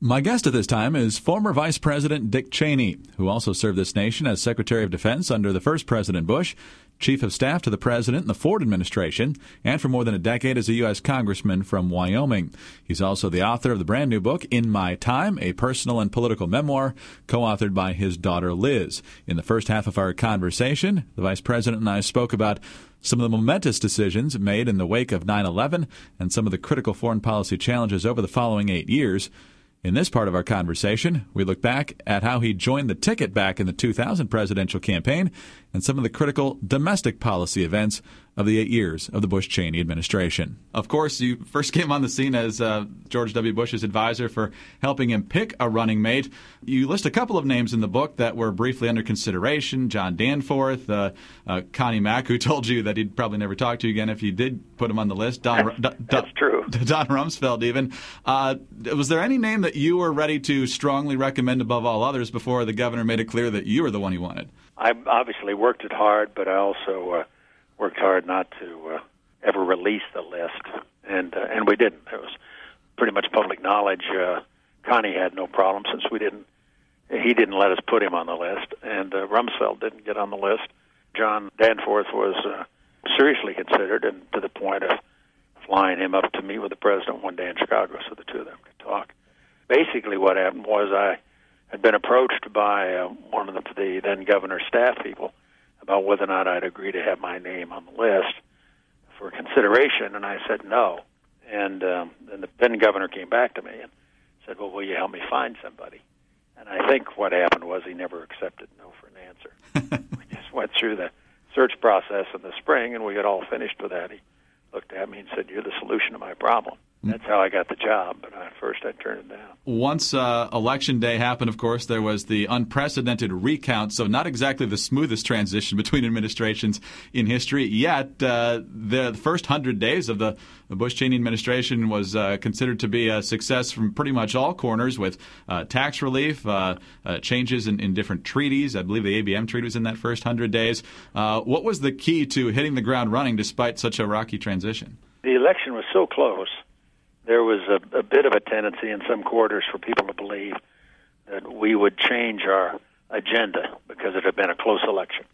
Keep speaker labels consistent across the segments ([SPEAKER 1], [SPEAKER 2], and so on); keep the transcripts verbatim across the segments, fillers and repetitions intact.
[SPEAKER 1] My guest at this time is former Vice President Dick Cheney, who also served this nation as Secretary of Defense under the first President Bush, Chief of Staff to the President in the Ford administration, and for more than a decade as a U S Congressman from Wyoming. He's also the author of the brand new book, In My Time, a personal and political memoir, co-authored by his daughter Liz. In the first half of our conversation, the Vice President and I spoke about some of the momentous decisions made in the wake of nine eleven and some of the critical foreign policy challenges over the following eight years. In this part of our conversation, we look back at how he joined the ticket back in the two thousand presidential campaign and some of the critical domestic policy events of the eight years of the Bush-Cheney administration. Of course, you first came on the scene as uh, George W. Bush's advisor for helping him pick a running mate. You list a couple of names in the book that were briefly under consideration: John Danforth, uh, uh, Connie Mack, who told you that he'd probably never talk to you again if you did put him on the list. Don,
[SPEAKER 2] that's,
[SPEAKER 1] Don,
[SPEAKER 2] that's true.
[SPEAKER 1] Don Rumsfeld, even. Uh, was there any name that you were ready to strongly recommend above all others before the governor made it clear that you were the one he wanted?
[SPEAKER 2] I obviously worked it hard, but I also uh, worked hard not to uh, ever release the list, and uh, and we didn't. It was pretty much public knowledge. Uh, Connie had no problem since we didn't. He didn't let us put him on the list, and uh, Rumsfeld didn't get on the list. John Danforth was uh, seriously considered, and to the point of flying him up to meet with the president one day in Chicago so the two of them could talk. Basically, what happened was I had been approached by uh, one of the, the then governor's staff people about whether or not I'd agree to have my name on the list for consideration, and I said no. And um, then the then governor came back to me and said, well, will you help me find somebody? And I think what happened was he never accepted no for an answer. We just went through the search process in the spring, and we got all finished with that. He looked at me and said, you're the solution to my problem. That's how I got the job, but at first I turned it down.
[SPEAKER 1] Once uh, Election Day happened, of course, there was the unprecedented recount, so not exactly the smoothest transition between administrations in history. Yet uh, the first hundred days of the Bush-Cheney administration was uh, considered to be a success from pretty much all corners, with uh, tax relief, uh, uh, changes in, in different treaties. I believe the A B M treaty was in that first hundred days. Uh, what was the key to hitting the ground running despite such a rocky transition?
[SPEAKER 2] The election was so close. There was a, a bit of a tendency in some quarters for people to believe that we would change our agenda because it had been a close election.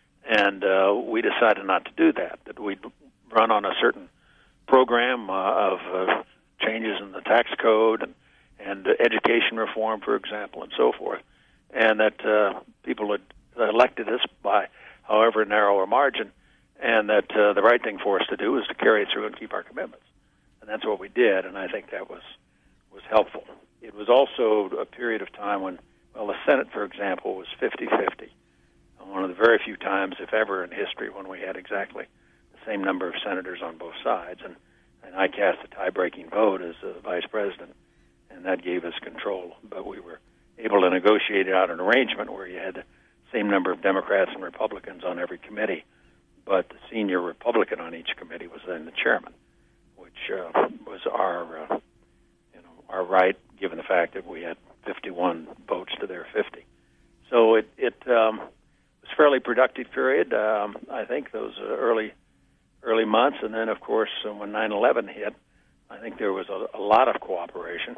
[SPEAKER 2] And uh, we decided not to do that, that we'd run on a certain program uh, of uh, changes in the tax code and, and education reform, for example, and so forth, and that uh, people had elected us by however narrow a margin, and that uh, the right thing for us to do was to carry it through and keep our commitments. And that's what we did, and I think that was was helpful. It was also a period of time when, well, the Senate, for example, was fifty-fifty. One of the very few times, if ever, in history when we had exactly the same number of senators on both sides. And, and I cast a tie-breaking vote as the vice president, and that gave us control. But we were able to negotiate out an arrangement where you had the same number of Democrats and Republicans on every committee, but the senior Republican on each committee was then the chairman, which uh, was our, uh, you know, our right, given the fact that we had fifty-one votes to their fifty. So it it um, was a fairly productive period. Um, I think those uh, early early months, and then of course uh, when nine eleven hit, I think there was a, a lot of cooperation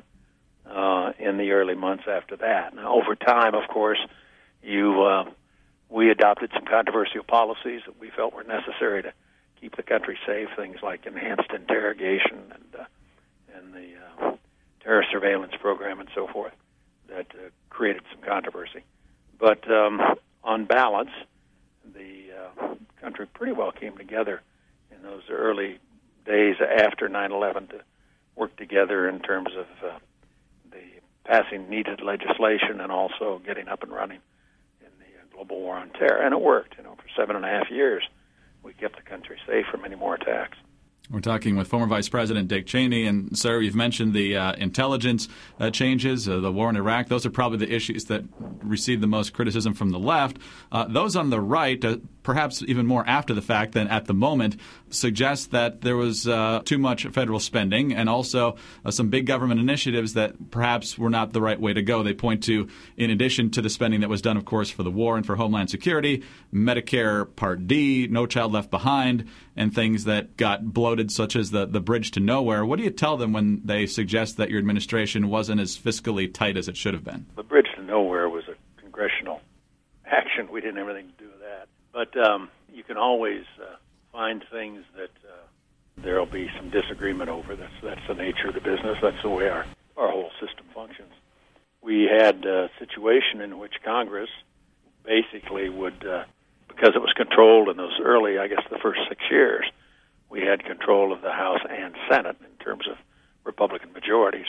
[SPEAKER 2] uh, in the early months after that. Now, over time, of course, you uh, we adopted some controversial policies that we felt were necessary to keep the country safe, things like enhanced interrogation and uh, and the uh, terror surveillance program and so forth that uh, created some controversy. But um, on balance, the uh, country pretty well came together in those early days after nine eleven to work together in terms of uh, the passing needed legislation and also getting up and running in the uh, global war on terror. And it worked. You know, for seven and a half years, we kept the country safe from any more attacks.
[SPEAKER 1] We're talking with former Vice President Dick Cheney. And, sir, you've mentioned the uh, intelligence uh, changes, uh, the war in Iraq. Those are probably the issues that received the most criticism from the left. Uh, those on the right, uh, perhaps even more after the fact than at the moment, suggests that there was uh, too much federal spending and also uh, some big government initiatives that perhaps were not the right way to go. They point to, in addition to the spending that was done, of course, for the war and for Homeland Security, Medicare Part D, No Child Left Behind, and things that got bloated, such as the, the bridge to nowhere. What do you tell them when they suggest that your administration wasn't as fiscally tight as it should have been?
[SPEAKER 2] The bridge to nowhere was a congressional action. We didn't have anything to do with that. But um, you can always uh, find things that uh, there will be some disagreement over. That's that's the nature of the business. That's the way our, our whole system functions. We had a situation in which Congress basically would, uh, because it was controlled in those early, I guess the first six years, we had control of the House and Senate in terms of Republican majorities.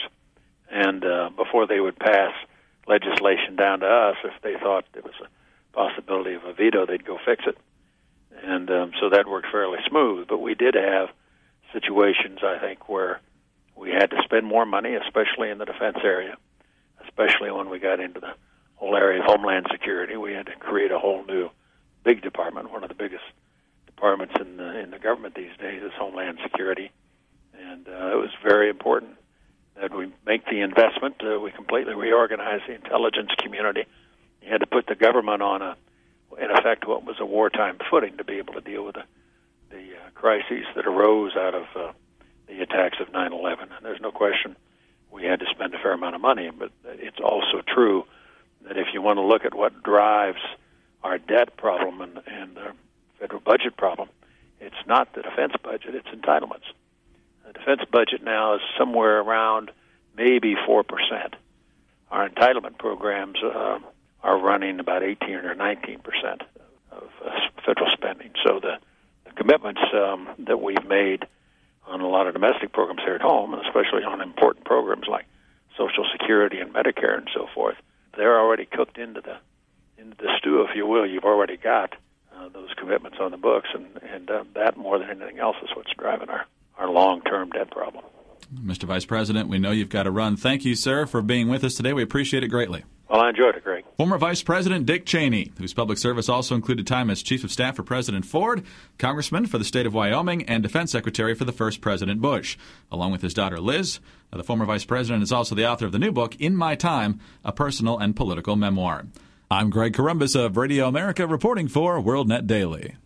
[SPEAKER 2] And uh, before they would pass legislation down to us, if they thought there was a possibility of a veto, they'd go fix it. And um, so that worked fairly smooth. But we did have situations, I think, where we had to spend more money, especially in the defense area, especially when we got into the whole area of Homeland Security. We had to create a whole new big department. One of the biggest departments in the, in the government these days is Homeland Security. And uh, it was very important that we make the investment. Uh, we completely reorganized the intelligence community. You had to put the government on a, in effect, what was a wartime footing to be able to deal with the, the uh, crises that arose out of uh, the attacks of nine eleven. And there's no question we had to spend a fair amount of money, but it's also true that if you want to look at what drives our debt problem and, and the federal budget problem, it's not the defense budget, it's entitlements. The defense budget now is somewhere around maybe four percent. Our entitlement programs uh, are running about eighteen or nineteen percent of uh, federal spending. So the, the commitments um, that we've made on a lot of domestic programs here at home, and especially on important programs like Social Security and Medicare and so forth, they're already cooked into the into the stew, if you will. You've already got uh, those commitments on the books, and, and uh, that more than anything else is what's driving our, our long-term debt problem.
[SPEAKER 1] Mister Vice President, we know you've got to run. Thank you, sir, for being with us today. We appreciate it greatly.
[SPEAKER 2] Well, I enjoyed it, Greg.
[SPEAKER 1] Former Vice President Dick Cheney, whose public service also included time as Chief of Staff for President Ford, Congressman for the state of Wyoming, and Defense Secretary for the first President Bush. Along with his daughter Liz, the former Vice President is also the author of the new book, In My Time, A Personal and Political Memoir. I'm Greg Corombos of Radio America, reporting for WorldNet Daily.